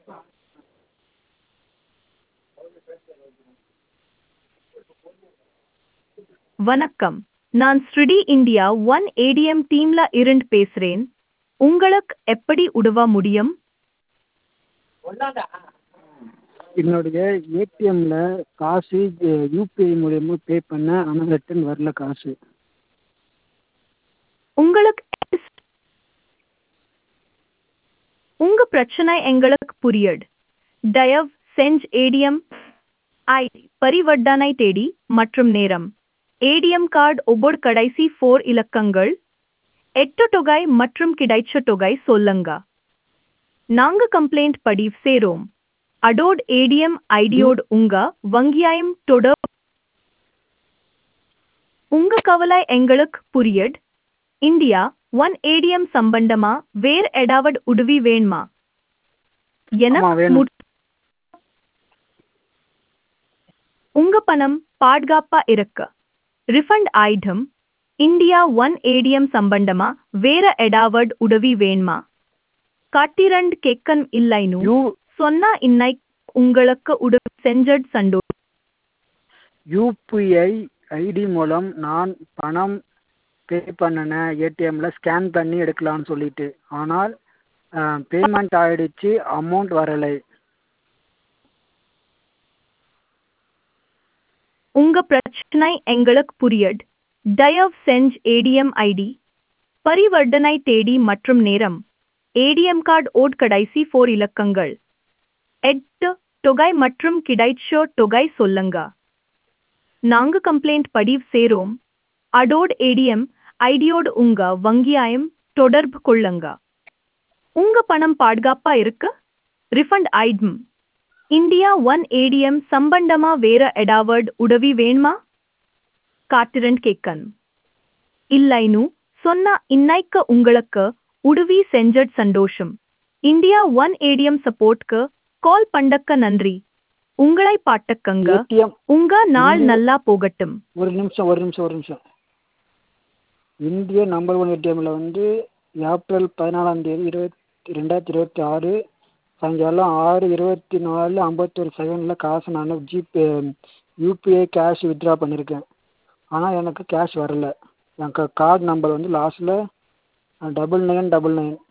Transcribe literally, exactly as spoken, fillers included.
வணக்கம். நான் ஸ்ருடி India one ATM டீம்ல இருந்து பேசுறேன். உங்களுக்கு எப்படி உதவ முடியும்? என்னுடைய ஏடிஎம்ல காசு யூபிஐ மூலியமா பே பண்ணேன், ஆனால் ரிட்டர்ன் வரல காசு. உங்களுக்கு உங்க பிரச்சனை எங்களுக்கு புரியுது. தயவு செஞ்சு ஏடிஎம் ஐடி, பரிவர்த்தனை தேதி மற்றும் நேரம், ஏடிஎம் கார்டு ஒவ்வொரு கடைசி ஃபோர் இலக்கங்கள், எட்டு தொகை மற்றும் கிடைச்ச தொகை சொல்லுங்க. நாங்க கம்ப்ளைண்ட் பதிவு செய்றோம். அதோட ஏடிஎம் ஐடியோடு உங்க வங்கியாயம் தொடர். உங்க கவலை எங்களுக்கு புரியுது. இந்தியா ஒன் ஏடிஎம் சம்பந்தமா வேற ஏதாவது உதவி வேணுமா? ஆமா, எனக்கு வேணும். முட்- உங்க பணம் பாதுகாப்பா இருக்கு. Refund item. India one ATM சம்பந்தமா வேற ஏதாவது உதவி வேணுமா? காட்டிரண்ட் கேட்கன் இல்லைன்னு யூ சொன்னா இன்னைக்கு உங்களுக்கு உதவி செஞ்சது சந்தோஷம். யூபிஐ ஐடி மூலம் நான் பணம் பே பண்ணினேன், ஏடிஎம்ல ஸ்கேன் பண்ணி எடுக்கலாம்னு சொல்லிட்டு. ஆனால் பேமெண்ட் ஆயிடுச்சு, அமௌண்ட் வரலை. உங்க பிரச்சனை எங்களுக்கு புரியுது. தயவு செஞ்சு ஏடிஎம் ஐடி, பரிவர்த்தனை தேதி மற்றும் நேரம், ஏடிஎம் கார்டு ஓட் கடைசி ஃபோர் இலக்கங்கள், எட்டு தொகை மற்றும் கிடைச்ச தொகை சொல்லுங்க. நாங்க கம்ப்ளைண்ட் பதிவு செய்றோம். அதோட ஏடிஎம் ஐடியோடு உங்க வங்கியாயம் தொடர்பு கொள்ளுங்க. உங்க பணம் பாதுகாப்பா இருக்கு. Refund item. India one ATM சம்பந்தமா வேற ஏதாவது உதவி வேணுமா? காட்டிரண்ட் கேட்கன் இல்லைன்னு சொன்னா இன்னைக்கு உங்களுக்கு உதவி செஞ்சது சந்தோஷம். இந்தியா ஒன் ஏடிஎம் சப்போர்ட்க்கு கால் பண்ணக்க நன்றி. உங்களை பாட்டுக்கங்க. ஏடிஎம் உங்க நாள் இந்திய நல்லா போகட்டும். ஒரு நிமிஷம் ஒரு நிமிஷம் ஒரு நிமிஷம் இந்திய நம்பர் ஒன் ஏடிஎம்ல வந்து ஏப்ரல் பதினாலாம் தேதி இருபத்தி ரெண்டாயிரத்தி இருபத்தி ஆறு சாயங்காலம் ஆறு இருபத்தி நாலு ஐம்பத்தொரு செகண்டில் காசு நான் ஜிபே யூபிஐ கேஷ் வித்ட்ரா பண்ணியிருக்கேன். ஆனால் எனக்கு கேஷ் வரல. எனக்கு கார்டு நம்பர் வந்து லாஸ்ட்டில் டபுள் நைன் டபுள் நைன்